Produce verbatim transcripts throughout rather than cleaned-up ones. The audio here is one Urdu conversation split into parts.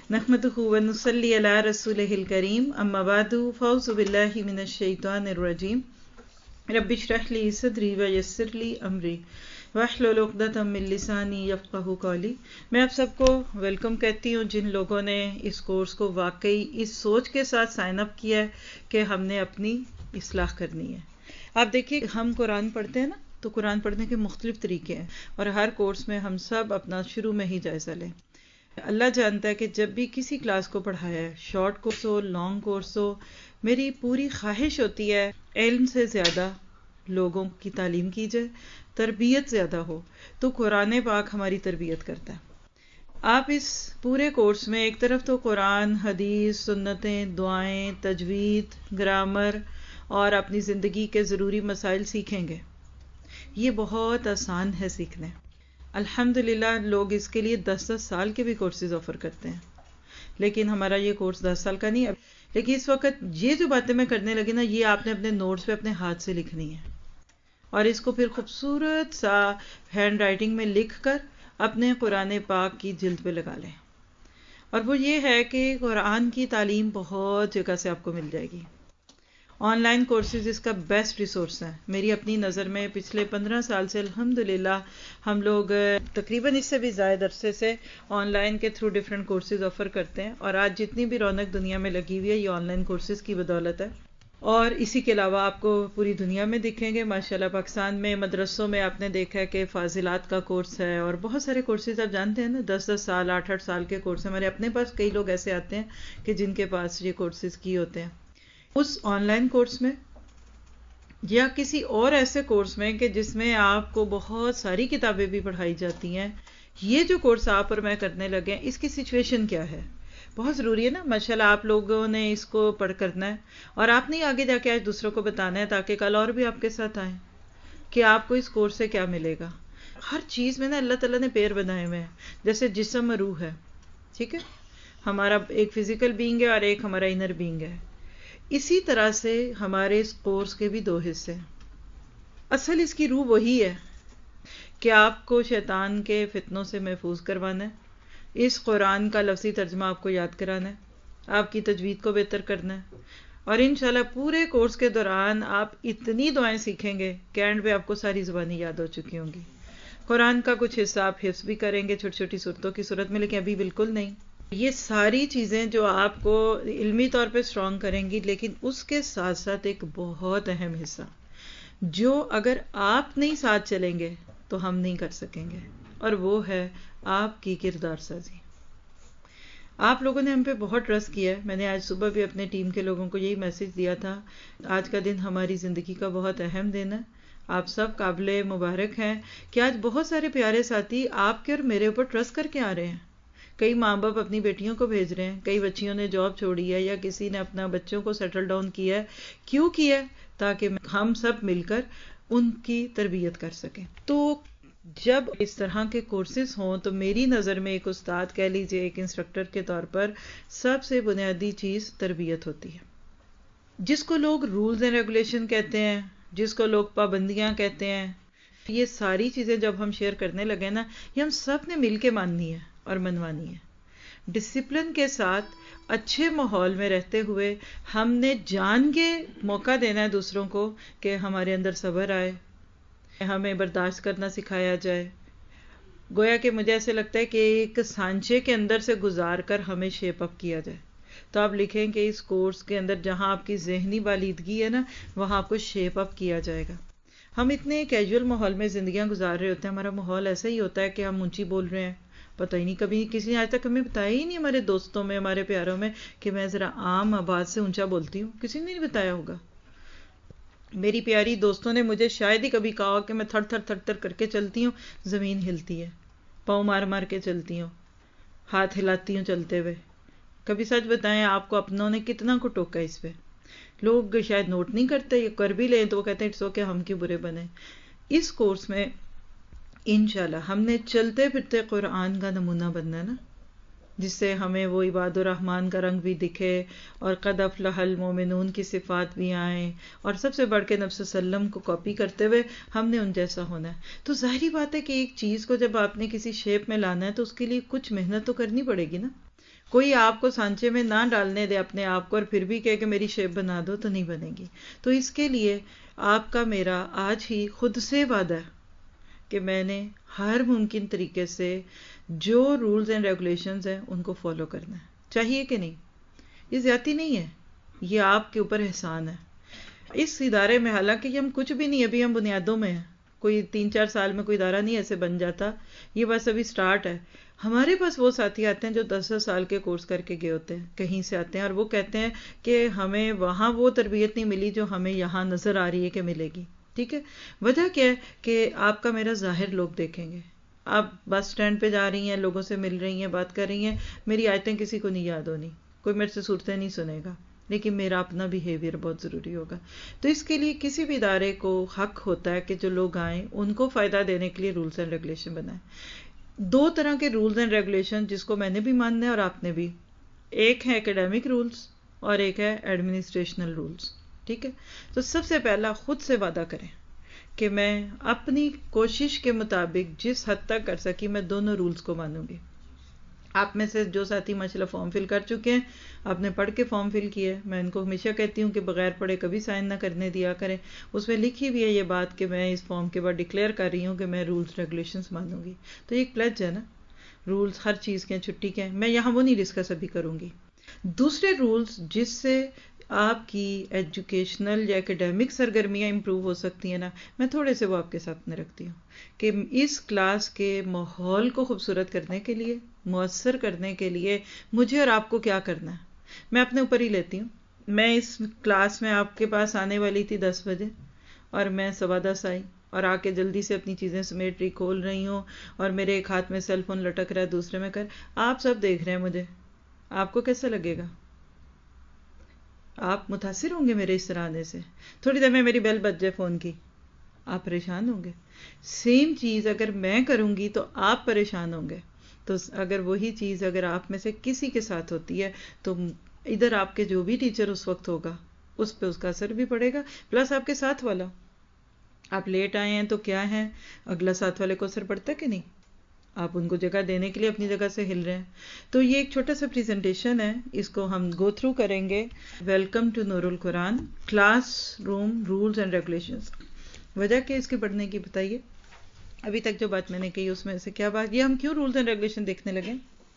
نحمده ونصلي على رسوله الكريم اما بعد فاعوذ بالله من الشیطان الرجیم رب اشرح لي صدری ويسر لي امری واحلل عقدۃ من لسانی یفقهوا قولی۔ میں آپ سب کو ویلکم کہتی ہوں جن لوگوں نے اس کورس کو واقعی اس سوچ کے ساتھ سائن اپ کیا ہے کہ ہم نے اپنی اصلاح کرنی ہے۔ آپ دیکھیے ہم قرآن پڑھتے ہیں نا، تو قرآن پڑھنے کے مختلف طریقے ہیں اور ہر کورس میں ہم سب اپنا شروع میں ہی جائزہ لیں۔ اللہ جانتا ہے کہ جب بھی کسی کلاس کو پڑھایا ہے، شارٹ کورس ہو لانگ کورس ہو، میری پوری خواہش ہوتی ہے علم سے زیادہ لوگوں کی تعلیم کی جائے، تربیت زیادہ ہو، تو قرآن پاک ہماری تربیت کرتا ہے۔ آپ اس پورے کورس میں ایک طرف تو قرآن، حدیث، سنتیں، دعائیں، تجوید، گرامر اور اپنی زندگی کے ضروری مسائل سیکھیں گے۔ یہ بہت آسان ہے سیکھنے۔ الحمدللہ لوگ اس کے لیے دس دس سال کے بھی کورسز آفر کرتے ہیں، لیکن ہمارا یہ کورس دس سال کا نہیں ہے۔ لیکن اس وقت یہ جو باتیں میں کرنے لگی نا، یہ آپ نے اپنے نوٹس پہ اپنے ہاتھ سے لکھنی ہے اور اس کو پھر خوبصورت سا ہینڈ رائٹنگ میں لکھ کر اپنے قرآن پاک کی جلد پہ لگا لیں۔ اور وہ یہ ہے کہ قرآن کی تعلیم بہت جگہ سے آپ کو مل جائے گی۔ آن لائن کورسز اس کا بیسٹ ریسورس ہے میری اپنی نظر میں۔ پچھلے پندرہ سال سے الحمدللہ ہم لوگ تقریباً اس سے بھی زائد عرصے سے آن لائن کے تھرو ڈفرینٹ کورسز آفر کرتے ہیں، اور آج جتنی بھی رونق دنیا میں لگی ہوئی ہے یہ آن لائن کورسز کی بدولت ہے۔ اور اسی کے علاوہ آپ کو پوری دنیا میں دکھیں گے ماشاءاللہ۔ پاکستان میں مدرسوں میں آپ نے دیکھا ہے کہ فاضلات کا کورس ہے اور بہت سارے کورسز آپ جانتے ہیں نا، دس دس سال آٹھ آٹھ سال کے کورس ہیں۔ ہمارے اپنے پاس کئی لوگ ایسے آتے ہیں کہ جن کے پاس یہ کورسز کی ہوتے ہیں۔ اس آن لائن کورس میں یا کسی اور ایسے کورس میں کہ جس میں آپ کو بہت ساری کتابیں بھی پڑھائی جاتی ہیں، یہ جو کورس آپ اور میں کرنے لگے ہیں، اس کی سچویشن کیا ہے؟ بہت ضروری ہے نا ماشاءاللہ آپ لوگوں نے اس کو پڑھ کرنا ہے، اور آپ نے آگے جا کے آج دوسروں کو بتانا ہے تاکہ کل اور بھی آپ کے ساتھ آئیں کہ آپ کو اس کورس سے کیا ملے گا۔ ہر چیز میں نا اللہ تعالیٰ نے پیر بنائے ہوئے ہیں، جیسے جسم اور روح ہے، ٹھیک ہے؟ ہمارا ایک فزیکل بینگ ہے اور ایک ہمارا انر بینگ ہے۔ اسی طرح سے ہمارے اس کورس کے بھی دو حصے ہیں۔ اصل اس کی روح وہی ہے کہ آپ کو شیطان کے فتنوں سے محفوظ کروانا ہے، اس قرآن کا لفظی ترجمہ آپ کو یاد کرانا ہے، آپ کی تجوید کو بہتر کرنا ہے، اور انشاءاللہ پورے کورس کے دوران آپ اتنی دعائیں سیکھیں گے کہ اینڈ پہ آپ کو ساری زبانیں یاد ہو چکی ہوں گی۔ قرآن کا کچھ حصہ آپ حفظ بھی کریں گے چھوٹی چھوٹی صورتوں کی صورت میں، لیکن ابھی بالکل نہیں۔ یہ ساری چیزیں جو آپ کو علمی طور پہ اسٹرانگ کریں گی، لیکن اس کے ساتھ ساتھ ایک بہت اہم حصہ جو اگر آپ نہیں ساتھ چلیں گے تو ہم نہیں کر سکیں گے، اور وہ ہے آپ کی کردار سازی۔ آپ لوگوں نے ہم پہ بہت ٹرسٹ کیا ہے۔ میں نے آج صبح بھی اپنے ٹیم کے لوگوں کو یہی میسج دیا تھا، آج کا دن ہماری زندگی کا بہت اہم دن ہے، آپ سب قابل مبارک ہیں کہ آج بہت سارے پیارے ساتھی آپ کے اور میرے اوپر ٹرسٹ کر کے آ رہے ہیں۔ کئی ماں باپ اپنی بیٹیوں کو بھیج رہے ہیں، کئی بچیوں نے جاب چھوڑی ہے، یا کسی نے اپنا بچوں کو سیٹل ڈاؤن کیا ہے۔ کیوں کیا ہے؟ تاکہ ہم سب مل کر ان کی تربیت کر سکیں۔ تو جب اس طرح کے کورسز ہوں تو میری نظر میں ایک استاد کہہ لیجئے، ایک انسٹرکٹر کے طور پر سب سے بنیادی چیز تربیت ہوتی ہے، جس کو لوگ رولز اینڈ ریگولیشن کہتے ہیں، جس کو لوگ پابندیاں کہتے ہیں۔ یہ ساری چیزیں جب ہم شیئر کرنے لگے نا، یہ ہم سب نے مل کے ماننی ہے اور منوانی ہے۔ ڈسپلن کے ساتھ اچھے ماحول میں رہتے ہوئے ہم نے جان کے موقع دینا ہے دوسروں کو کہ ہمارے اندر صبر آئے، ہمیں برداشت کرنا سکھایا جائے۔ گویا کہ مجھے ایسے لگتا ہے کہ ایک سانچے کے اندر سے گزار کر ہمیں شیپ اپ کیا جائے۔ تو آپ لکھیں کہ اس کورس کے اندر جہاں آپ کی ذہنی بالیدگی ہے نا، وہاں آپ کو شیپ اپ کیا جائے گا۔ ہم اتنے کیجول ماحول میں زندگیاں گزار رہے ہوتے ہیں، ہمارا ماحول ایسا ہی ہوتا ہے کہ ہم اونچی بول رہے ہیں، پتہ ہی نہیں، کبھی کسی نے آج تک ہمیں بتایا ہی نہیں ہمارے دوستوں میں، ہمارے پیاروں میں کہ میں ذرا عام آواز سے اونچا بولتی ہوں، کسی نے نہیں بتایا ہوگا۔ میری پیاری دوستوں نے مجھے شاید ہی کبھی کہا کہ میں تھر تھر تھر تھر کر کے چلتی ہوں، زمین ہلتی ہے، پاؤں مار مار کے چلتی ہوں، ہاتھ ہلاتی ہوں چلتے ہوئے۔ کبھی سچ بتائیں آپ کو اپنوں نے کتنا کو ٹوکا اس پہ؟ لوگ شاید نوٹ نہیں کرتے، یہ کر بھی لیں تو وہ کہتے ہیں اٹس اوکے، ہم کیوں برے بنے۔ اس کورس میں انشاءاللہ ہم نے چلتے پھرتے قرآن کا نمونہ بننا ہے نا، جس سے ہمیں وہ عباد الرحمن کا رنگ بھی دکھے اور قد افلح المومنون کی صفات بھی آئیں، اور سب سے بڑھ کے نبی صلی اللہ علیہ وسلم کو کاپی کرتے ہوئے ہم نے ان جیسا ہونا ہے۔ تو ظاہری بات ہے کہ ایک چیز کو جب آپ نے کسی شیپ میں لانا ہے تو اس کے لیے کچھ محنت تو کرنی پڑے گی نا۔ کوئی آپ کو سانچے میں نہ ڈالنے دے اپنے آپ کو اور پھر بھی کہے کہ میری شیپ بنا دو، تو نہیں بنے گی. تو اس کے لیے آپ کا میرا آج ہی خود سے وعدہ ہے کہ میں نے ہر ممکن طریقے سے جو رولز اینڈ ریگولیشنز ہیں ان کو فالو کرنا ہے. چاہیے کہ نہیں؟ یہ زیادتی نہیں ہے، یہ آپ کے اوپر احسان ہے. اس ادارے میں حالانکہ یہ ہم کچھ بھی نہیں، ابھی ہم بنیادوں میں ہیں، کوئی تین چار سال میں کوئی ادارہ نہیں ایسے بن جاتا، یہ بس ابھی سٹارٹ ہے. ہمارے پاس وہ ساتھی آتے ہیں جو دس دس سال کے کورس کر کے گئے ہوتے ہیں، کہیں سے آتے ہیں، اور وہ کہتے ہیں کہ ہمیں وہاں وہ تربیت نہیں ملی جو ہمیں یہاں نظر آ رہی ہے کہ ملے گی. ٹھیک ہے، وجہ کیا ہے کہ آپ کا میرا ظاہر لوگ دیکھیں گے. آپ بس سٹینڈ پہ جا رہی ہیں، لوگوں سے مل رہی ہیں، بات کر رہی ہیں، میری آیتیں کسی کو نہیں یاد ہونی، کوئی میرے سے صورتیں نہیں سنے گا، لیکن میرا اپنا بیہیویئر بہت ضروری ہوگا. تو اس کے لیے کسی بھی ادارے کو حق ہوتا ہے کہ جو لوگ آئیں ان کو فائدہ دینے کے لیے رولز اینڈ ریگولیشن بنائیں. دو طرح کے رولز اینڈ ریگولیشن جس کو میں نے بھی ماننا ہے اور آپ نے بھی، ایک ہے ایکیڈیمک رولز اور ایک ہے ایڈمنسٹریشنل رولز. ٹھیک ہے، تو سب سے پہلا خود سے وعدہ کریں کہ میں اپنی کوشش کے مطابق جس حد تک کر سکی میں دونوں رولز کو مانوں گی. آپ میں سے جو ساتھی ماشاءاللہ فارم فل کر چکے ہیں، آپ نے پڑھ کے فارم فل کیا ہے، میں ان کو ہمیشہ کہتی ہوں کہ بغیر پڑھے کبھی سائن نہ کرنے دیا کریں. اس میں لکھی بھی ہے یہ بات کہ میں اس فارم کے بعد ڈکلیئر کر رہی ہوں کہ میں رولز ریگولیشنز مانوں گی. تو یہ ایک پلیج ہے نا، رولز ہر چیز کے ہیں، چھٹی کے ہیں، میں یہاں وہ نہیں ڈسکس ابھی کروں گی. دوسرے رولز جس سے آپ کی ایجوکیشنل یا ایکیڈیمک سرگرمیاں امپروو ہو سکتی ہیں نا، میں تھوڑے سے وہ آپ کے ساتھ میں رکھتی ہوں کہ اس کلاس کے ماحول کو خوبصورت کرنے کے لیے، مؤثر کرنے کے لیے مجھے اور آپ کو کیا کرنا ہے. میں اپنے اوپر ہی لیتی ہوں. میں اس کلاس میں آپ کے پاس آنے والی تھی دس بجے اور میں سوا دس آئی اور آ کے جلدی سے اپنی چیزیں سمیٹ رہی، کھول رہی ہوں، اور میرے ایک ہاتھ میں سیل فون لٹک رہا ہے، دوسرے میں کر. آپ سب دیکھ رہے ہیں مجھے، آپ کو کیسا لگے گا؟ آپ متاثر ہوں گے میرے اس طرح آنے سے؟ تھوڑی دیر میں میری بیل بج جائے فون کی، آپ پریشان ہوں گے. سیم چیز اگر میں کروں گی تو آپ پریشان ہوں گے. تو اگر وہی چیز اگر آپ میں سے کسی کے ساتھ ہوتی ہے تو ادھر آپ کے جو بھی ٹیچر اس وقت ہوگا اس پہ اس کا اثر بھی پڑے گا، پلس آپ کے ساتھ والا. آپ لیٹ آئے ہیں تو کیا ہے، اگلا ساتھ والے کو اثر پڑتا ہے کہ نہیں؟ آپ ان کو جگہ دینے کے لیے اپنی جگہ سے ہل رہے ہیں. تو یہ ایک چھوٹا سا پریزنٹیشن ہے، اس کو ہم گو تھرو کریں گے. Welcome to Noor ul Quran classroom rules and regulations. وجہ کیا اس کے پڑھنے کی بتائیے؟ ابھی تک جو بات میں نے کہی اس میں سے کیا بات، یہ ہم کیوں رولز اینڈ ریگولیشن دیکھنے لگے؟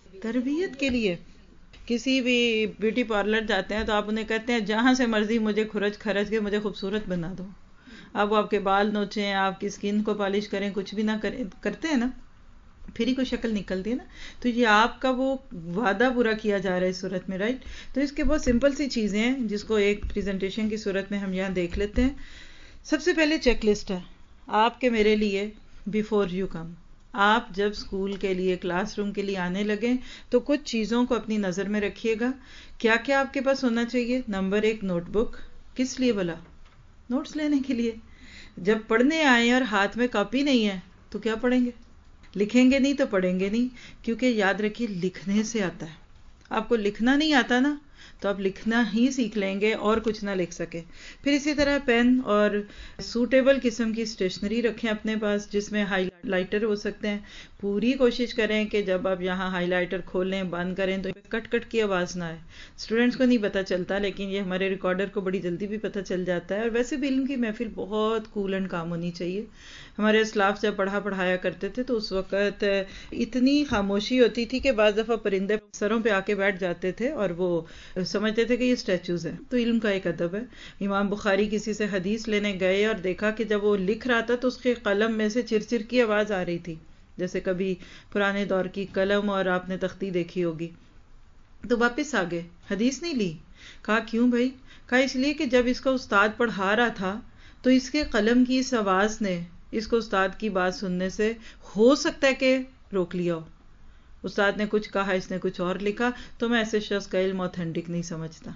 تربیت کے لیے. کسی بھی بیوٹی پارلر جاتے ہیں تو آپ انہیں کہتے ہیں جہاں سے مرضی مجھے کھرچ کھرچ کے مجھے خوبصورت بنا دو. اب وہ آپ کے بال نوچیں، آپ کی سکن کو پالش کریں، کچھ بھی نہ کریں، کرتے ہیں نا، پھر ہی کوئی شکل نکلتی ہے نا. تو یہ آپ کا وہ وعدہ پورا کیا جا رہا ہے اس صورت میں، رائٹ. تو اس کے بہت سمپل سی چیزیں ہیں جس کو ایک پریزنٹیشن کی صورت میں ہم یہاں دیکھ لیتے ہیں. سب سے پہلے چیک لسٹ ہے آپ کے میرے لیے. بیفور یو کم، آپ جب اسکول کے لیے کلاس روم کے لیے آنے لگیں تو کچھ چیزوں کو اپنی نظر میں رکھیے گا. کیا کیا آپ کے پاس ہونا چاہیے؟ نمبر ایک، نوٹ بک. کس لیے بلا؟ نوٹس لینے کے لیے. جب پڑھنے آئیں اور ہاتھ میں کاپی نہیں ہے تو کیا پڑھیں گے؟ لکھیں گے نہیں تو پڑھیں گے نہیں. کیونکہ یاد رکھیے لکھنے سے آتا ہے. آپ کو لکھنا نہیں آتا نا تو آپ لکھنا ہی سیکھ لیں گے اور کچھ نہ لکھ سکے. پھر اسی طرح پین اور سوٹیبل قسم کی اسٹیشنری رکھیں اپنے پاس جس میں ہائی لائٹر ہو سکتے ہیں. پوری کوشش کریں کہ جب آپ یہاں ہائی لائٹر کھولیں بند کریں تو کٹ کٹ کی آواز نہ آئے. اسٹوڈنٹس کو نہیں پتہ چلتا لیکن یہ ہمارے ریکارڈر کو بڑی جلدی بھی پتہ چل جاتا ہے. اور ویسے بھی علم کی محفل بہت کول اینڈ کام ہونی چاہیے. ہمارے اسلاف جب پڑھا پڑھایا کرتے تھے تو اس وقت اتنی خاموشی ہوتی تھی کہ بعض دفعہ پرندے سروں پہ آ کے بیٹھ جاتے تھے اور وہ سمجھتے تھے کہ یہ اسٹیچوز ہیں. تو علم کا ایک ادب ہے. امام بخاری کسی سے حدیث لینے گئے اور دیکھا کہ جب وہ لکھ رہا تھا تو اس کے قلم میں سے چر چر کی آواز آ رہی تھی، جیسے کبھی پرانے دور کی قلم اور آپ نے تختی دیکھی ہوگی. تو واپس آ گئے، حدیث نہیں لی. کہا کیوں بھائی؟ کہا اس لیے کہ جب اس کا استاد پڑھا رہا تھا تو اس کے قلم کی اس آواز نے اس کو استاد کی بات سننے سے ہو سکتا ہے کہ روک لیا ہو. استاد نے کچھ کہا، اس نے کچھ اور لکھا، تو میں ایسے شخص کا علم اوتھینٹک نہیں سمجھتا.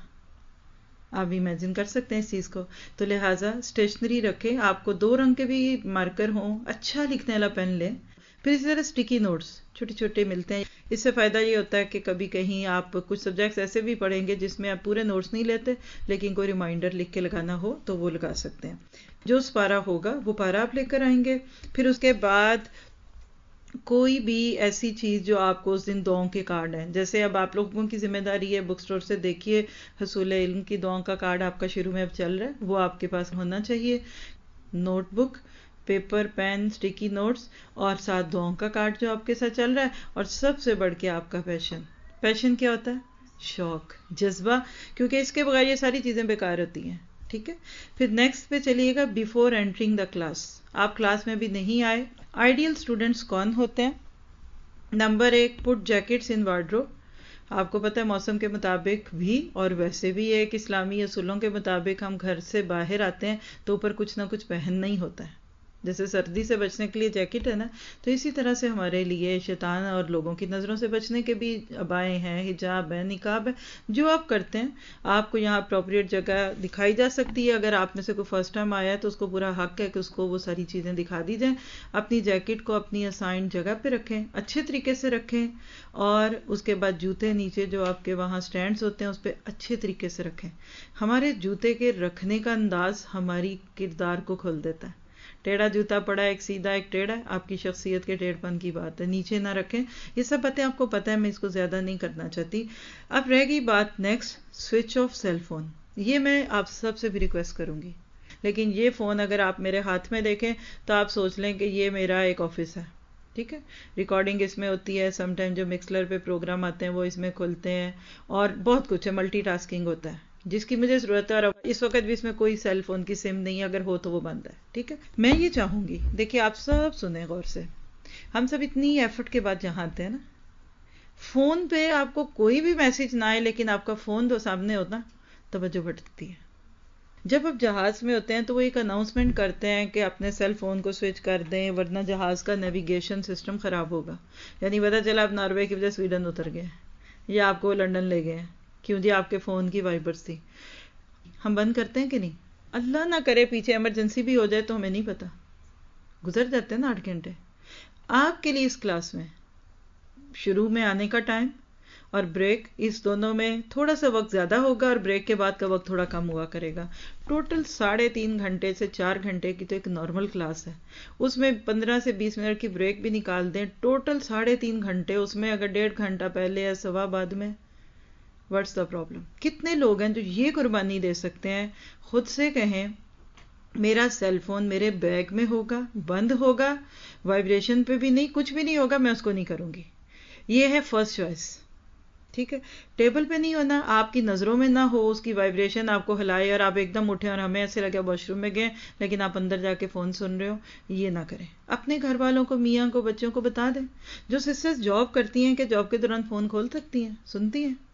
آپ امیجن کر سکتے ہیں اس چیز کو. تو لہٰذا اسٹیشنری رکھیں، آپ کو دو رنگ کے بھی مارکر ہوں، اچھا لکھنے والا پین لیں. پھر اسی طرح اسٹیکی نوٹس چھوٹے چھوٹے ملتے ہیں. اس سے فائدہ یہ ہوتا ہے کہ کبھی کہیں آپ کچھ سبجیکٹس ایسے بھی پڑھیں گے جس میں آپ پورے نوٹس نہیں لیتے لیکن کوئی ریمائنڈر لکھ کے لگانا ہو تو وہ لگا سکتے ہیں. جو پارا ہوگا وہ پارا آپ لے کر آئیں گے. پھر اس کے بعد کوئی بھی ایسی چیز جو آپ کو اس دن دعاؤں کے کارڈ ہیں، جیسے اب آپ لوگوں کی ذمہ داری ہے بک سٹور سے دیکھیے حصول علم کی دعاؤں کا کارڈ آپ کا شروع میں اب چل رہا ہے، وہ آپ کے پاس ہونا چاہیے. Notebook, paper, pen, sticky notes اور ساتھ دعاؤں کا کارڈ جو آپ کے ساتھ چل رہا ہے. اور سب سے بڑھ کے آپ کا پیشن. پیشن کیا ہوتا ہے؟ شوق، جذبہ، کیونکہ اس کے بغیر یہ ساری چیزیں بیکار ہوتی ہیں. ٹھیک ہے. پھر نیکسٹ پہ چلیے گا بیفور انٹرنگ دا کلاس. آپ کلاس میں بھی نہیں آئے. آئیڈیل اسٹوڈنٹس کون ہوتے ہیں؟ نمبر ایک، پٹ جیکٹس ان وارڈروب. آپ کو پتہ ہے موسم کے مطابق بھی اور ویسے بھی ایک اسلامی اصولوں کے مطابق ہم گھر سے باہر آتے ہیں تو اوپر کچھ نہ کچھ پہننا ہی ہوتا ہے. جیسے سردی سے بچنے کے لیے جیکٹ ہے نا، تو اسی طرح سے ہمارے لیے شیطان اور لوگوں کی نظروں سے بچنے کے بھی عبائیں ہیں، حجاب ہے، نقاب ہے. جو آپ کرتے ہیں، آپ کو یہاں اپروپریٹ جگہ دکھائی جا سکتی ہے. اگر آپ میں سے کوئی فرسٹ ٹائم آیا ہے تو اس کو پورا حق ہے کہ اس کو وہ ساری چیزیں دکھا دی جائیں. اپنی جیکٹ کو اپنی اسائنڈ جگہ پہ رکھیں، اچھے طریقے سے رکھیں. اور اس کے بعد جوتے نیچے جو آپ کے وہاں سٹینڈز ہوتے ہیں اس پہ اچھے طریقے سے رکھیں. ہمارے جوتے کے رکھنے کا انداز ہماری کردار کو کھول دیتا ہے. ٹیڑھا جوتا پڑا، ایک سیدھا ایک ٹیڑھا، آپ کی شخصیت کے ٹیڑھ پن کی بات ہے. نیچے نہ رکھیں. یہ سب باتیں آپ کو پتہ ہے، میں اس کو زیادہ نہیں کرنا چاہتی. اب رہ گئی بات next, switch off cell phone. یہ میں آپ سب سے بھی ریکویسٹ کروں گی، لیکن یہ فون اگر آپ میرے ہاتھ میں دیکھیں تو آپ سوچ لیں کہ یہ میرا ایک آفس ہے. ٹھیک ہے. ریکارڈنگ اس میں ہوتی ہے، سم ٹائم جو مکسلر پہ پروگرام آتے ہیں وہ اس میں کھلتے ہیں، اور بہت کچھ ہے، ملٹی ٹاسکنگ ہوتا ہے جس کی مجھے ضرورت ہے. اور اس وقت بھی اس میں کوئی سیل فون کی سم نہیں ہے، اگر ہو تو وہ بند ہے. ٹھیک ہے. میں یہ چاہوں گی، دیکھیے آپ سب سنیں غور سے، ہم سب اتنی ایفرٹ کے بعد جہاں آتے ہیں نا، فون پہ آپ کو کوئی بھی میسج نہ آئے لیکن آپ کا فون تو سامنے ہوتا، توجہ بھٹکتی ہے. جب آپ جہاز میں ہوتے ہیں تو وہ ایک اناؤنسمنٹ کرتے ہیں کہ اپنے سیل فون کو سوئچ کر دیں ورنہ جہاز کا نیویگیشن سسٹم خراب ہوگا. یعنی پتا چلا آپ ناروے کی وجہ سویڈن اتر گئے یا آپ کو لنڈن لے گئے. کیوں جی؟ آپ کے فون کی وائبرز تھی. ہم بند کرتے ہیں کہ نہیں؟ اللہ نہ کرے پیچھے ایمرجنسی بھی ہو جائے تو ہمیں نہیں پتا، گزر جاتے ہیں نا آٹھ گھنٹے. آپ کے لیے اس کلاس میں شروع میں آنے کا ٹائم اور بریک، اس دونوں میں تھوڑا سا وقت زیادہ ہوگا اور بریک کے بعد کا وقت تھوڑا کم ہوا کرے گا. ٹوٹل ساڑھے تین گھنٹے سے چار گھنٹے کی تو ایک نارمل کلاس ہے. اس میں پندرہ سے بیس منٹ کی بریک بھی نکال دیں، ٹوٹل ساڑھے تین گھنٹے. اس میں اگر ڈیڑھ گھنٹہ پہلے یا سوا بعد میں، واٹس دا پرابلم؟ کتنے لوگ ہیں جو یہ قربانی دے سکتے ہیں؟ خود سے کہیں میرا سیل فون میرے بیگ میں ہوگا، بند ہوگا، وائبریشن پہ بھی نہیں، کچھ بھی نہیں ہوگا، میں اس کو نہیں کروں گی. یہ ہے فرسٹ چوائس. ٹھیک ہے. ٹیبل پہ نہیں ہونا، آپ کی نظروں میں نہ ہو، اس کی وائبریشن آپ کو ہلائے اور آپ ایک دم اٹھیں اور ہمیں ایسے لگے واش روم میں گئے لیکن آپ اندر جا کے فون سن رہے ہو. یہ نہ کریں. اپنے گھر والوں کو، میاں کو، بچوں کو بتا دیں. جو سسٹرز جاب کرتی ہیں کہ جاب کے دوران فون کھول سکتی ہیں، سنتی ہیں.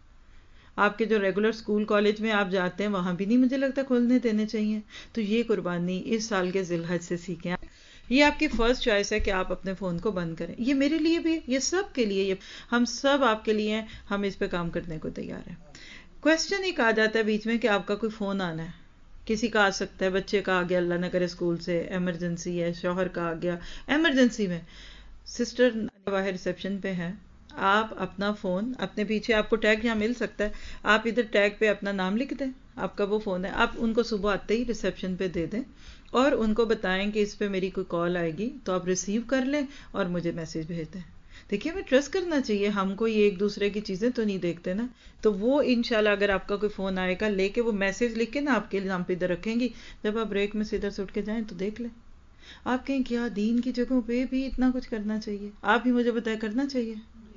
آپ کے جو ریگولر اسکول کالج میں آپ جاتے ہیں وہاں بھی نہیں مجھے لگتا کھولنے دینے چاہیے. تو یہ قربانی اس سال کے ذی الحج سے سیکھیں. یہ آپ کی فرسٹ چوائس ہے کہ آپ اپنے فون کو بند کریں. یہ میرے لیے بھی، یہ سب کے لیے، یہ ہم سب آپ کے لیے ہیں. ہم اس پہ کام کرنے کو تیار ہیں. کوشچن ایک آ جاتا ہے بیچ میں کہ آپ کا کوئی فون آنا ہے. کسی کا آ سکتا ہے، بچے کا آ گیا اللہ نہ کرے اسکول سے، ایمرجنسی ہے، شوہر کا آ گیا ایمرجنسی میں. سسٹر باہر ریسیپشن پہ ہیں، آپ اپنا فون اپنے پیچھے، آپ کو ٹیگ یہاں مل سکتا ہے، آپ ادھر ٹیگ پہ اپنا نام لکھ دیں، آپ کا وہ فون ہے. آپ ان کو صبح آتے ہی ریسیپشن پہ دے دیں اور ان کو بتائیں کہ اس پہ میری کوئی کال آئے گی تو آپ ریسیو کر لیں اور مجھے میسج بھیج دیں. دیکھیے ہمیں ٹرسٹ کرنا چاہیے، ہم کوئی ایک دوسرے کی چیزیں تو نہیں دیکھتے نا. تو وہ انشاءاللہ اگر آپ کا کوئی فون آئے گا لے کے وہ میسج لکھ کے نا آپ کے نام پہ ادھر رکھیں گی، جب آپ بریک میں سے ادھر سے اٹھ کے جائیں تو دیکھ لیں. آپ کہیں کیا دین کی جگہوں پہ بھی اتنا کچھ کرنا چاہیے؟ آپ بھی مجھے بتائیں کرنا چاہیے.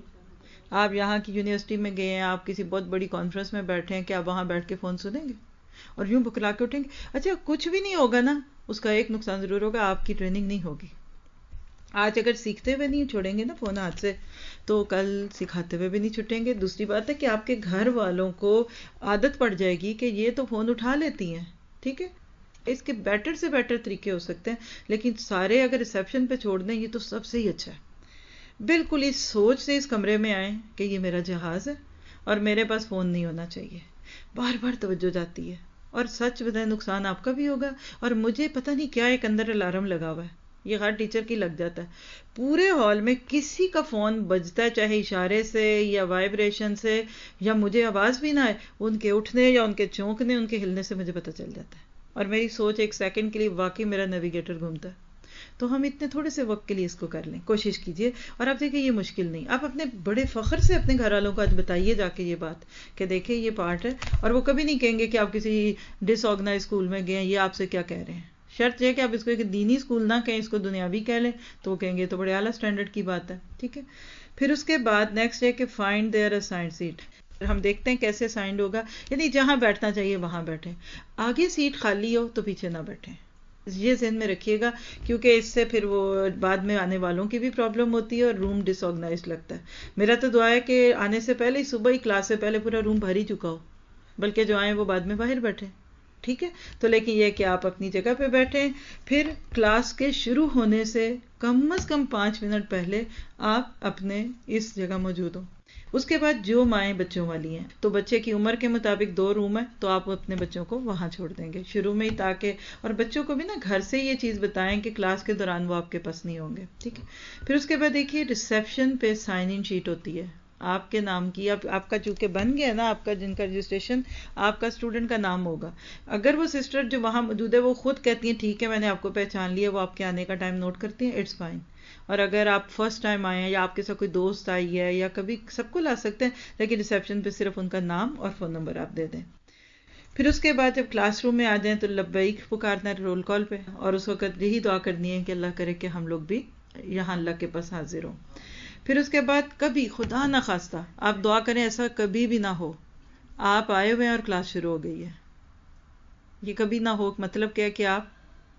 آپ یہاں کی یونیورسٹی میں گئے ہیں، آپ کسی بہت بڑی کانفرنس میں بیٹھے ہیں، کہ آپ وہاں بیٹھ کے فون سنیں گے اور یوں بکلا کے اٹھیں گے؟ اچھا کچھ بھی نہیں ہوگا نا، اس کا ایک نقصان ضرور ہوگا، آپ کی ٹریننگ نہیں ہوگی. آج اگر سیکھتے ہوئے نہیں چھوڑیں گے نا فون ہاتھ سے تو کل سکھاتے ہوئے بھی نہیں چھٹیں گے. دوسری بات ہے کہ آپ کے گھر والوں کو عادت پڑ جائے گی کہ یہ تو فون اٹھا لیتی ہیں. ٹھیک ہے. اس کے بیٹر سے بیٹر طریقے ہو سکتے ہیں لیکن سارے اگر ریسیپشن پہ چھوڑ دیں یہ تو سب سے ہی اچھا ہے. بالکل اس سوچ سے اس کمرے میں آئیں کہ یہ میرا جہاز ہے اور میرے پاس فون نہیں ہونا چاہیے. بار بار توجہ جاتی ہے اور سچ بتائیں نقصان آپ کا بھی ہوگا اور مجھے پتہ نہیں کیا ایک اندر الارم لگا ہوا ہے، یہ ہر ٹیچر کی لگ جاتا ہے. پورے ہال میں کسی کا فون بجتا ہے چاہے اشارے سے یا وائبریشن سے یا مجھے آواز بھی نہ آئے، ان کے اٹھنے یا ان کے چونکنے، ان کے ہلنے سے مجھے پتہ چل جاتا ہے اور میری سوچ ایک سیکنڈ کے لیے واقعی میرا نیویگیٹر گھومتا ہے. تو ہم اتنے تھوڑے سے وقت کے لیے اس کو کر لیں، کوشش کیجیے. اور آپ دیکھیں یہ مشکل نہیں، آپ اپنے بڑے فخر سے اپنے گھر والوں کو آج بتائیے جا کے یہ بات کہ دیکھیں یہ پارٹ ہے. اور وہ کبھی نہیں کہیں گے کہ آپ کسی ڈس آرگنائز اسکول میں گئے ہیں یہ آپ سے کیا کہہ رہے ہیں. شرط یہ کہ آپ اس کو ایک دینی اسکول نہ کہیں، اس کو دنیاوی کہہ لیں، تو وہ کہیں گے تو بڑے اعلیٰ اسٹینڈرڈ کی بات ہے. ٹھیک ہے. پھر اس کے بعد نیکسٹ ہے کہ فائنڈ دیئر اسائنڈ سیٹ. ہم دیکھتے ہیں کیسے اسائنڈ ہوگا، یعنی جہاں بیٹھنا چاہیے وہاں بیٹھیں، آگے سیٹ خالی ہو تو پیچھے نہ بیٹھیں. یہ ذہن میں رکھیے گا، کیونکہ اس سے پھر وہ بعد میں آنے والوں کی بھی پرابلم ہوتی ہے اور روم ڈس آرگنائز لگتا ہے. میرا تو دعا ہے کہ آنے سے پہلے ہی صبح ہی کلاس سے پہلے پورا روم بھر ہی چکا ہو، بلکہ جو آئیں وہ بعد میں باہر بیٹھیں. ٹھیک ہے. تو لیکن یہ کہ آپ اپنی جگہ پہ بیٹھیں. پھر کلاس کے شروع ہونے سے کم از کم پانچ منٹ پہلے آپ اپنے اس جگہ موجود ہوں. اس کے بعد جو مائیں بچوں والی ہیں تو بچے کی عمر کے مطابق دو روم ہیں تو آپ اپنے بچوں کو وہاں چھوڑ دیں گے شروع میں ہی، تاکہ اور بچوں کو بھی نا گھر سے یہ چیز بتائیں کہ کلاس کے دوران وہ آپ کے پاس نہیں ہوں گے. ٹھیک ہے. پھر اس کے بعد دیکھیے ریسیپشن پہ سائن ان شیٹ ہوتی ہے آپ کے نام کی. اب آپ کا چونکہ بن گیا نا، آپ کا جن کا رجسٹریشن آپ کا اسٹوڈنٹ کا نام ہوگا. اگر وہ سسٹر جو وہاں موجود ہے وہ خود کہتی ہیں ٹھیک ہے میں نے آپ کو پہچان لیا، وہ آپ کے آنے کا ٹائم نوٹ کرتی ہیں، اٹس فائن. اور اگر آپ فرسٹ ٹائم آئے ہیں یا آپ کے ساتھ کوئی دوست آئی ہے یا کبھی سب کو لا سکتے ہیں، لیکن ریسیپشن پہ صرف ان کا نام اور فون نمبر آپ دے دیں. پھر اس کے بعد جب کلاس روم میں آ جائیں تو لبیک پکارنا ہے رول کال پہ، اور اس وقت یہی دعا کرنی ہے کہ اللہ کرے کہ ہم لوگ بھی یہاں اللہ کے پاس حاضر ہوں. پھر اس کے بعد کبھی خدا نہ خواستہ آپ دعا کریں ایسا کبھی بھی نہ ہو آپ آئے ہوئے ہیں اور کلاس شروع ہو گئی ہے، یہ کبھی نہ ہو. مطلب کیا ہے کہ آپ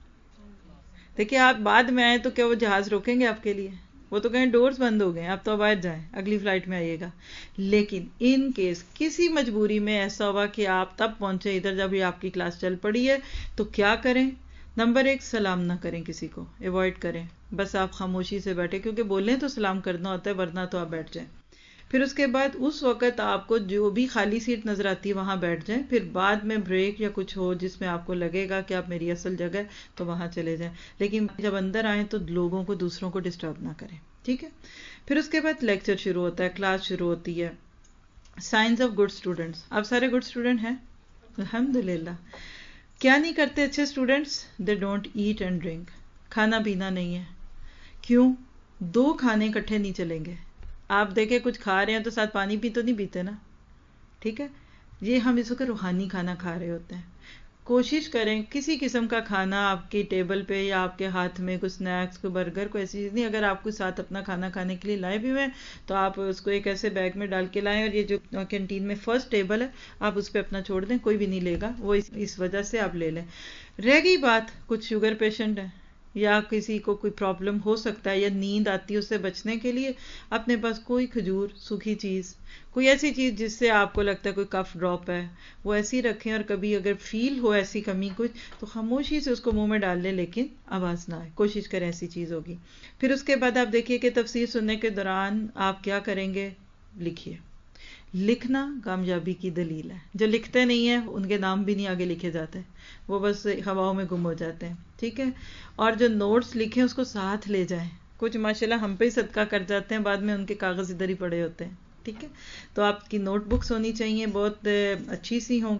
دیکھیں آپ بعد میں آئیں تو کیا وہ جہاز روکیں گے آپ کے لیے؟ وہ تو کہیں ڈورز بند ہو گئے، آپ تو باہر جائیں، اگلی فلائٹ میں آئیے گا. لیکن ان کیس کسی مجبوری میں ایسا ہوا کہ آپ تب پہنچے ادھر جب یہ آپ کی کلاس چل پڑی ہے، تو کیا کریں؟ نمبر ایک، سلام نہ کریں، کسی کو ایوائڈ کریں، بس آپ خاموشی سے بیٹھیں، کیونکہ بولیں تو سلام کرنا ہوتا ہے ورنہ تو آپ بیٹھ جائیں. پھر اس کے بعد اس وقت آپ کو جو بھی خالی سیٹ نظر آتی ہے وہاں بیٹھ جائیں. پھر بعد میں بریک یا کچھ ہو جس میں آپ کو لگے گا کہ آپ میری اصل جگہ ہے تو وہاں چلے جائیں، لیکن جب اندر آئیں تو لوگوں کو دوسروں کو ڈسٹرب نہ کریں. ٹھیک ہے. پھر اس کے بعد لیکچر شروع ہوتا ہے، کلاس شروع ہوتی ہے. Signs of good students. آپ سارے گڈ اسٹوڈنٹ ہیں الحمدللہ. کیا نہیں کرتے اچھے students? They don't eat and drink. کھانا پینا نہیں ہے. کیوں؟ دو کھانے اکٹھے نہیں چلیں گے. آپ دیکھیں کچھ کھا رہے ہیں تو ساتھ پانی بھی تو نہیں پیتے نا. ٹھیک ہے. یہ ہم اس وقت روحانی کھانا کھا رہے ہوتے ہیں. کوشش کریں کسی قسم کا کھانا آپ کی ٹیبل پہ یا آپ کے ہاتھ میں کوئی سنیکس، کوئی برگر، کوئی ایسی چیز نہیں. اگر آپ کو ساتھ اپنا کھانا کھانے کے لیے لائے بھی ہوئے تو آپ اس کو ایک ایسے بیگ میں ڈال کے لائیں، اور یہ جو کینٹین میں فرسٹ ٹیبل ہے آپ اس پہ اپنا چھوڑ دیں، کوئی بھی نہیں لے گا، وہ اس, اس وجہ سے آپ لے لیں. رہ گئی بات کچھ شوگر پیشنٹ ہے یا کسی کو کوئی پرابلم ہو سکتا ہے یا نیند آتی ہے، اس سے بچنے کے لیے اپنے پاس کوئی کھجور، سوکھی چیز، کوئی ایسی چیز جس سے آپ کو لگتا ہے کوئی کف ڈراپ ہے وہ ایسی رکھیں. اور کبھی اگر فیل ہو ایسی کمی کچھ تو خاموشی سے اس کو منہ میں ڈال لیں، لیکن آواز نہ آئے، کوشش کریں ایسی چیز ہوگی. پھر اس کے بعد آپ دیکھیے کہ تفسیر سننے کے دوران آپ کیا کریں گے؟ لکھیے. لکھنا کامیابی کی دلیل ہے. جو لکھتے نہیں ہیں ان کے نام بھی نہیں آگے لکھے جاتے، وہ بس ہواؤں میں گم ہو جاتے ہیں. ٹھیک ہے. اور جو نوٹس لکھیں اس کو ساتھ لے جائیں. کچھ ماشاءاللہ ہم پہ ہی صدقہ کر جاتے ہیں، بعد میں ان کے کاغذ ادھر ہی پڑے ہوتے ہیں. ٹھیک ہے. تو آپ کی نوٹ بکس ہونی چاہیے، بہت اچھی سی ہوں.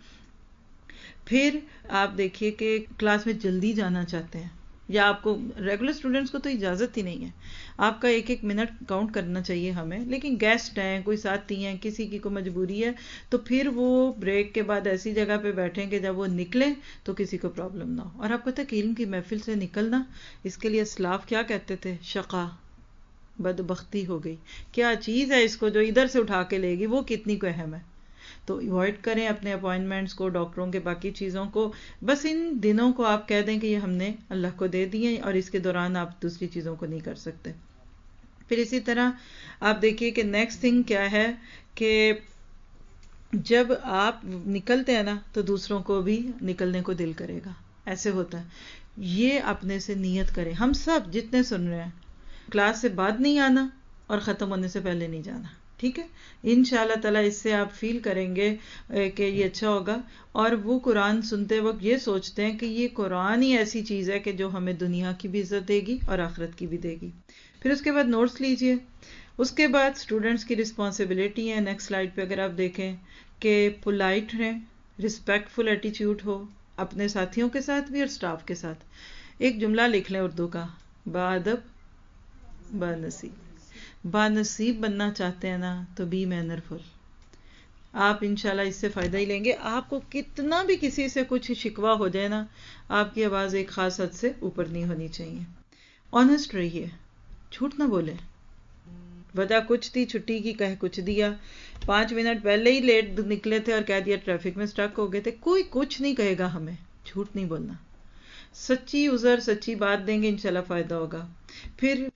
پھر آپ دیکھیے کہ کلاس میں جلدی جانا چاہتے ہیں یا آپ کو ریگولر اسٹوڈنٹس کو تو اجازت ہی نہیں ہے، آپ کا ایک ایک منٹ کاؤنٹ کرنا چاہیے ہمیں، لیکن گیسٹ ہیں، کوئی ساتھی ہیں، کسی کی کوئی مجبوری ہے تو پھر وہ بریک کے بعد ایسی جگہ پہ بیٹھیں کہ جب وہ نکلیں تو کسی کو پرابلم نہ ہو. اور آپ کو پتہ ہے کہ علم کی محفل سے نکلنا، اس کے لیے اسلاف کیا کہتے تھے؟ شقا، بدبختی ہو گئی. کیا چیز ہے اس کو جو ادھر سے اٹھا کے لے گی، وہ کتنی کو اہم ہے. تو ایوائڈ کریں اپنے اپوائنٹمنٹس کو، ڈاکٹروں کے باقی چیزوں کو. بس ان دنوں کو آپ کہہ دیں کہ یہ ہم نے اللہ کو دے دیے اور اس کے دوران آپ دوسری چیزوں کو نہیں کر سکتے. پھر اسی طرح آپ دیکھیے کہ نیکسٹ تھنگ کیا ہے کہ جب آپ نکلتے ہیں نا تو دوسروں کو بھی نکلنے کو دل کرے گا. ایسے ہوتا ہے. یہ اپنے سے نیت کریں. ہم سب جتنے سن رہے ہیں کلاس سے بعد نہیں آنا اور ختم ہونے سے پہلے نہیں جانا. ٹھیک ہے. انشاءاللہ تعالی اس سے آپ فیل کریں گے کہ یہ اچھا ہوگا. اور وہ قرآن سنتے وقت یہ سوچتے ہیں کہ یہ قرآن ہی ایسی چیز ہے کہ جو ہمیں دنیا کی بھی عزت دے گی اور آخرت کی بھی دے گی. پھر اس کے بعد نوٹس لیجئے. اس کے بعد اسٹوڈنٹس کی رسپانسبلٹی ہے. نیکسٹ سلائیڈ پہ اگر آپ دیکھیں کہ پولائٹ رہیں، رسپیکٹفل ایٹیچیوڈ ہو اپنے ساتھیوں کے ساتھ بھی اور سٹاف کے ساتھ. ایک جملہ لکھ لیں اردو کا बाअदब बानसीब. बानसीब बनना चाहते हैं ना तो बी मैनरफुल. आप इंशाल्लाह इससे फ़ायदा ही लेंगे. आपको कितना भी किसी से कुछ शिकवा हो जाए ना, आपकी आवाज़ एक खास हद से ऊपर नहीं होनी चाहिए. ऑनेस्ट रहिए, झूठ ना बोले. वजह कुछ थी, छुट्टी की कह कुछ दिया, पाँच मिनट पहले ही लेट निकले थे और कह दिया ट्रैफिक में स्टक हो गए थे. कोई कुछ नहीं कहेगा हमें. झूठ नहीं बोलना. सच्ची उज़र सच्ची बात देंगे, इंशाल्लाह फ़ायदा होगा. फिर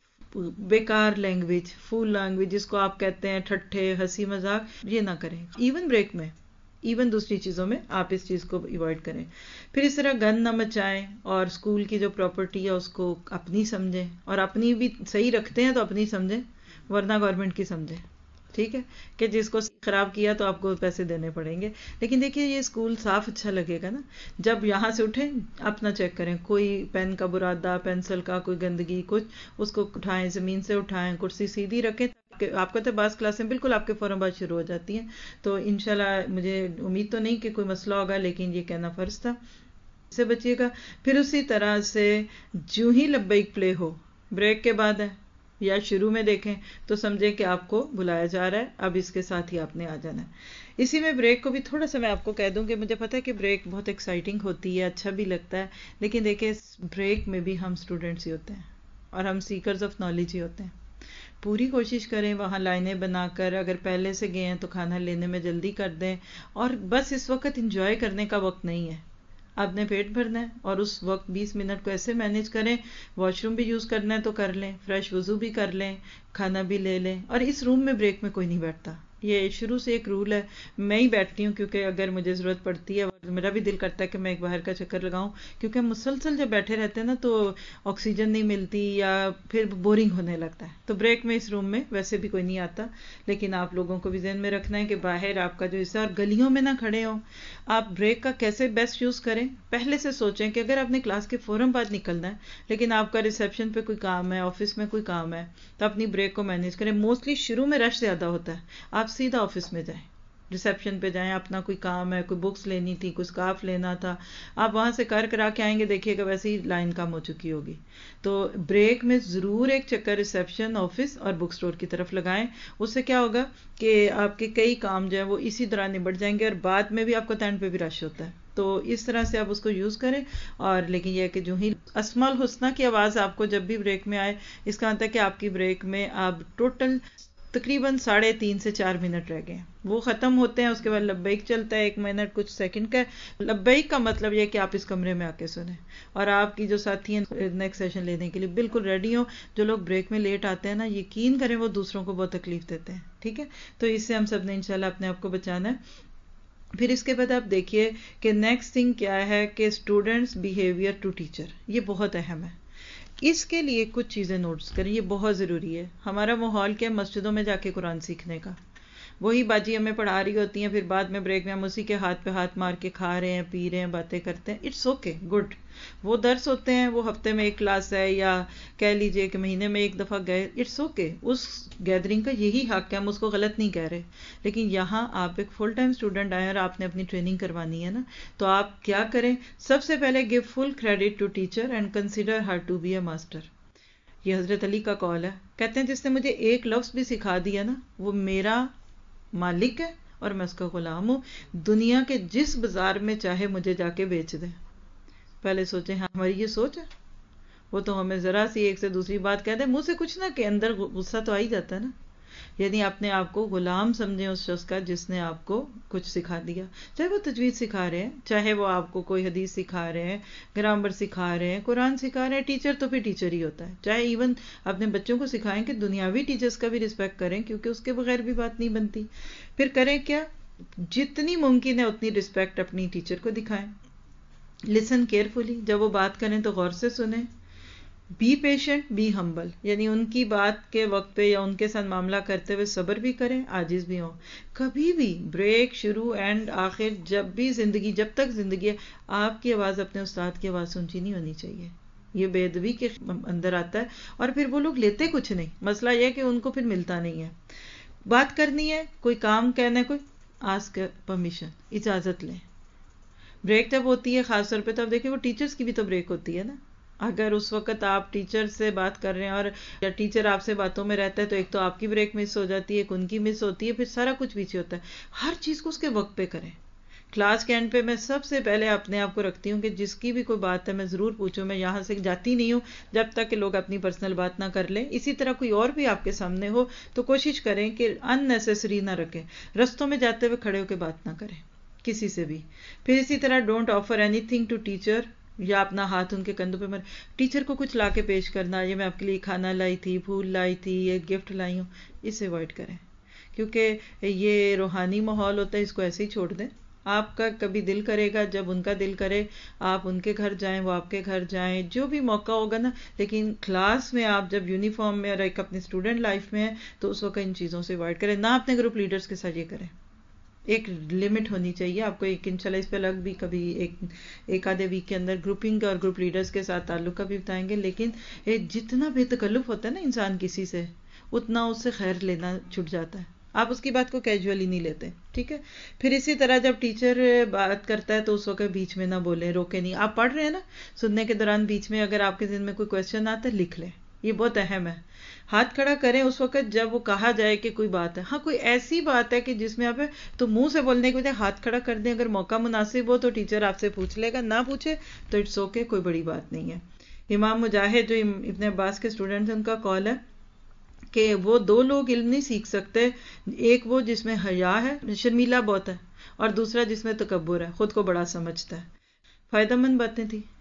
बेकार लैंग्वेज, फूल लैंग्वेज जिसको आप कहते हैं, ठट्ठे हंसी मजाक, ये ना करें. इवन ब्रेक में, इवन दूसरी चीज़ों में आप इस चीज़ को अवॉइड करें. फिर इस तरह गन न मचाएं और स्कूल की जो प्रॉपर्टी है उसको अपनी समझें, और अपनी भी सही रखते हैं तो अपनी समझें, वरना गवर्नमेंट की समझें. ठीक है कि जिसको खराब किया तो आपको पैसे देने पड़ेंगे. लेकिन देखिए ये स्कूल साफ अच्छा लगेगा ना. जब यहाँ से उठें अपना चेक करें, कोई पेन का बुरादा, पेंसिल का कोई गंदगी, कुछ उसको उठाएं, ज़मीन से उठाएं, कुर्सी सीधी रखें. आपको तो बास क्लासें बिल्कुल आपके फौरन बाद शुरू हो जाती हैं. तो इंशाल्लाह मुझे उम्मीद तो नहीं कि कोई मसला होगा, लेकिन ये कहना फ़र्ज था, इससे बचिएगा. फिर उसी तरह से जो ही लब्बैक प्ले हो, ब्रेक के बाद है या शुरू में देखें तो समझें कि आपको बुलाया जा रहा है, अब इसके साथ ही आपने आ जाना है. इसी में ब्रेक को भी थोड़ा सा मैं आपको कह दूं कि मुझे पता है कि ब्रेक बहुत एक्साइटिंग होती है, अच्छा भी लगता है, लेकिन देखिए ब्रेक में भी हम स्टूडेंट्स ही होते हैं और हम सीकर्स ऑफ नॉलेज ही होते हैं. पूरी कोशिश करें वहाँ लाइनें बनाकर, अगर पहले से गए हैं तो खाना लेने में जल्दी कर दें. और बस इस वक्त इंजॉय करने का वक्त नहीं है, आपने पेट भरना है, और उस वक्त बीस मिनट को ऐसे मैनेज करें. वॉशरूम भी यूज़ करना है तो कर लें, फ्रेश वज़ू भी कर लें, खाना भी ले लें. और इस रूम में ब्रेक में कोई नहीं बैठता, ये शुरू से एक रूल है. मैं ही बैठती हूँ क्योंकि अगर मुझे ज़रूरत पड़ती है, मेरा भी दिल करता है कि मैं एक बाहर का चक्कर लगाऊं, क्योंकि मुसलसल जब बैठे रहते हैं ना तो ऑक्सीजन नहीं मिलती या फिर बोरिंग होने लगता है. तो ब्रेक में इस रूम में वैसे भी कोई नहीं आता. लेकिन आप लोगों को भी ध्यान में रखना है कि बाहर आपका जो हिस्सा, और गलियों में ना खड़े हो. आप ब्रेक का कैसे बेस्ट यूज़ करें, पहले से सोचें कि अगर आपने क्लास के फ़ौरन बाद निकलना है, लेकिन आपका रिसेप्शन पे कोई काम है, ऑफिस में कोई काम है, तो अपनी ब्रेक को मैनेज करें. मोस्टली शुरू में रश ज़्यादा होता है, आप सीधा ऑफिस में जाएं, रिसेप्शन पे जाएं, अपना कोई काम है, कोई बुक्स लेनी थी, कोई स्कार्फ लेना था, आप वहाँ से कर करा के आएंगे, देखिएगा वैसे ही लाइन कम हो चुकी होगी. तो ब्रेक में ज़रूर एक चक्कर रिसेप्शन, ऑफिस और बुक स्टोर की तरफ लगाएं. उससे क्या होगा कि आपके कई काम जो है वो इसी तरह निबट जाएंगे, और बाद में भी आपको टैंड पे भी रश होता है. तो इस तरह से आप उसको यूज़ करें. और लेकिन यह है कि जो ही असमाल हुस्ना की आवाज़ आपको जब भी ब्रेक में आए, इसका मतलब है कि आपकी ब्रेक में आप टोटल तकरीबन साढ़े तीन से चार मिनट रह गए, वो ख़त्म होते हैं. उसके बाद लब्बैक चलता है, एक मिनट कुछ सेकंड का. लब्बैक का मतलब ये है कि आप इस कमरे में आके सुने, और आपकी जो साथी हैं नेक्स्ट सेशन लेने के लिए बिल्कुल रेडी हो. जो लोग ब्रेक में लेट आते हैं ना, यकीन करें वो दूसरों को बहुत तकलीफ देते हैं. ठीक है, तो इससे हम सब ने इंशाल्लाह अपने आप को बचाना है. फिर इसके बाद आप देखिए कि नेक्स्ट थिंग क्या है कि स्टूडेंट्स बिहेवियर टू टीचर, ये बहुत अहम है. इसके लिए कुछ चीज़ें नोट्स करें, ये बहुत ज़रूरी है. हमारा माहौल क्या, मस्जिदों में जाके कुरान सीखने का, वही बाजी हमें पढ़ा रही होती हैं, फिर बाद में ब्रेक में हम उसी के हाथ पे हाथ मार के खा रहे हैं, पी रहे हैं, बातें करते हैं. It's okay, good. वो दर्स होते हैं, वो हफ्ते में एक क्लास है, या कह लीजिए कि महीने में एक दफ़ा गए, इट्स ओके. उस गैदरिंग का यही हक है, हम उसको गलत नहीं कह रहे. लेकिन यहाँ आप एक फुल टाइम स्टूडेंट आए और आपने अपनी ट्रेनिंग करवानी है ना, तो आप क्या करें, सबसे पहले give full credit to teacher and consider her to be a master. ये हज़रत अली का कॉल है. कहते हैं जिसने मुझे एक लफ्ज़ भी सिखा दिया ना, वो मेरा मालिक है और मैं उसका गुलाम हूँ. दुनिया के जिस बाजार में चाहे मुझे जाके बेच दे. पहले सोचें, हाँ हमारी ये सोच है. वो तो हमें ज़रा सी एक से दूसरी बात कह दे, मुंह से कुछ ना, के अंदर गुस्सा तो आ ही जाता है ना. यानी अपने आप को गुलाम समझें उस शख्स का जिसने आपको कुछ सिखा दिया. चाहे वो तजवीज़ सिखा रहे हैं, चाहे वो आपको कोई हदीस सिखा रहे हैं, ग्रामर सिखा रहे हैं, कुरान सिखा रहे हैं. टीचर तो फिर टीचर ही होता है. चाहे इवन अपने बच्चों को सिखाएं कि दुनियावी टीचर्स का भी रिस्पेक्ट करें, क्योंकि उसके बगैर भी बात नहीं बनती. फिर करें क्या, जितनी मुमकिन है उतनी रिस्पेक्ट अपनी टीचर को दिखाएं. लिसन केयरफुली, जब वो बात करें तो गौर से सुने. बी पेशेंट, बी हम्बल, यानी उनकी बात के वक्त पे या उनके साथ मामला करते हुए सब्र भी करें, आजिज भी हों. कभी भी ब्रेक, शुरू, एंड, आखिर, जब भी जिंदगी, जब तक जिंदगी है, आपकी आवाज़ अपने उस्ताद की आवाज़ ऊंची नहीं होनी चाहिए. ये बेदबी के अंदर आता है. और फिर वो लोग लेते कुछ नहीं, मसला यह है कि उनको फिर मिलता नहीं है. बात करनी है, कोई काम कहना है, कोई आस्क परमिशन, इजाज़त लें. ब्रेक जब होती है खासतौर पे, तब देखिए वो टीचर्स की भी तो ब्रेक होती है ना, اگر اس وقت آپ ٹیچر سے بات کر رہے ہیں اور یا ٹیچر آپ سے باتوں میں رہتا ہے تو ایک تو آپ کی بریک مس ہو جاتی ہے، ایک ان کی مس ہوتی ہے، پھر سارا کچھ پیچھے ہوتا ہے۔ ہر چیز کو اس کے وقت پہ کریں۔ کلاس کے اینڈ پہ میں سب سے پہلے اپنے آپ کو رکھتی ہوں کہ جس کی بھی کوئی بات ہے میں ضرور پوچھوں، میں یہاں سے جاتی نہیں ہوں جب تک کہ لوگ اپنی پرسنل بات نہ کر لیں۔ اسی طرح کوئی اور بھی آپ کے سامنے ہو تو کوشش کریں کہ ان نیسیسری نہ رکھیں، رستوں میں جاتے ہوئے کھڑے ہو کے بات نہ کریں کسی سے بھی۔ پھر اسی طرح don't offer anything to teacher, یا اپنا ہاتھ ان کے کندھوں پہ مر ٹیچر کو کچھ لا کے پیش کرنا، یہ میں آپ کے لیے کھانا لائی تھی، پھول لائی تھی، یہ گفٹ لائی ہوں، اسے اوائڈ کریں، کیونکہ یہ روحانی ماحول ہوتا ہے، اس کو ایسے ہی چھوڑ دیں۔ آپ کا کبھی دل کرے گا، جب ان کا دل کرے آپ ان کے گھر جائیں، وہ آپ کے گھر جائیں، جو بھی موقع ہوگا نا، لیکن کلاس میں آپ جب یونیفارم میں اور ایک اپنی اسٹوڈنٹ لائف میں ہیں تو اس وقت ان چیزوں سے اوائڈ کریں، نہ اپنے گروپ لیڈرز کے ساتھ یہ کریں۔ ایک لمٹ ہونی چاہیے آپ کو، ایک انشاءاللہ اس پہ الگ بھی کبھی ایک ایک آدھے ویک کے اندر گروپنگ اور گروپ لیڈرز کے ساتھ تعلق کا بھی بتائیں گے، لیکن جتنا بے تکلف ہوتا ہے نا انسان کسی سے، اتنا اس سے خیر لینا چھٹ جاتا ہے، آپ اس کی بات کو کیجولی نہیں لیتے، ٹھیک ہے۔ پھر اسی طرح جب ٹیچر بات کرتا ہے تو اس وقت بیچ میں نہ بولیں، روکے نہیں۔ آپ پڑھ رہے ہیں نا، سننے کے دوران بیچ میں اگر آپ کے ذہن میں کوئی کوشچن آتا ہے لکھ لیں، یہ بہت اہم ہے۔ ہاتھ کھڑا کریں اس وقت جب وہ کہا جائے کہ کوئی بات ہے، ہاں کوئی ایسی بات ہے کہ جس میں آپ تو منہ سے بولنے کے بجائے ہاتھ کھڑا کر دیں، اگر موقع مناسب ہو تو ٹیچر آپ سے پوچھ لے گا، نہ پوچھے تو اٹس اوکے، کوئی بڑی بات نہیں ہے۔ امام مجاہد جو ابن عباس کے اسٹوڈنٹ ہیں، ان کا قول ہے کہ وہ دو لوگ علم نہیں سیکھ سکتے، ایک وہ جس میں حیا ہے، شرمیلا بہت ہے، اور دوسرا جس میں تکبر ہے، خود کو بڑا سمجھتا ہے۔ فائدہ مند باتیں تھی۔